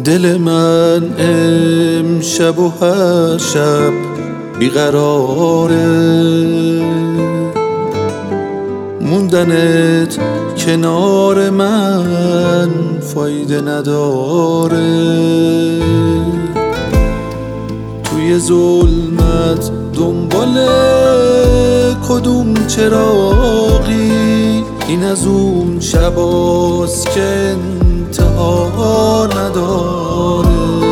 دل من امشب و هر شب بیقراره، موندنت کنار من فایده نداره. توی ظلمت دنبال کدوم چراغی، این از اون شباست که انتها نداره.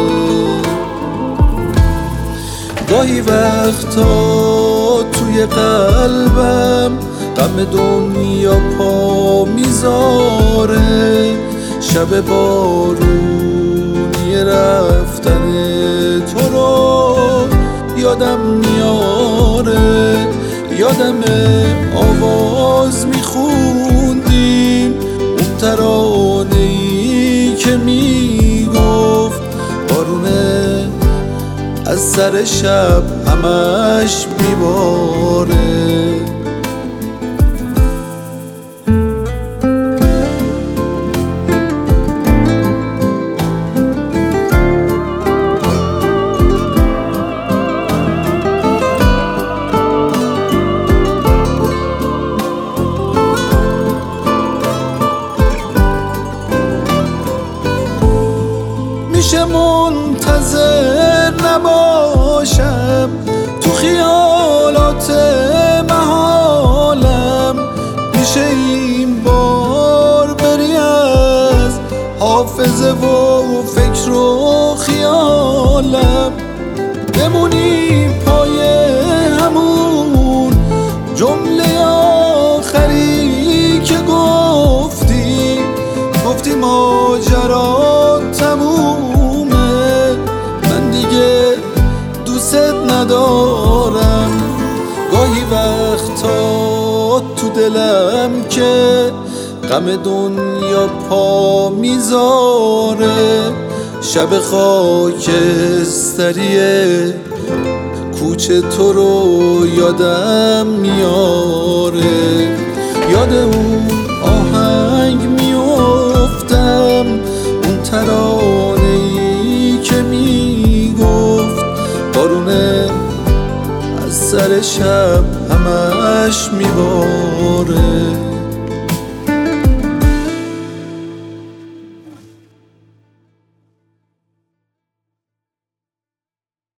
گاهی وقتا توی قلبم غم دنیا پا میذاره، شب بارونی رفتن تو رو یادم میاره. یادم آواز میخوندیم اون ترانه‌ای که میگفت بارونه از سر شب همش میباره. میشه منتظر نباشم تو خیالات محالم، میشه این بار بری از حافظه و فکر و خیالم، بمونی پای همون جمله آخری که گفتی ماجرا تمومه، من دیگه دوست ندارم. گاهی وقتا تو دلم که غم دنیا پا میذاره، شب خاکستریه کوچه تو رو یادم میاره. یاد اون آهنگ میافتم، اون ترانه‌ای که میگفت بارونه از سر شب همش میباره.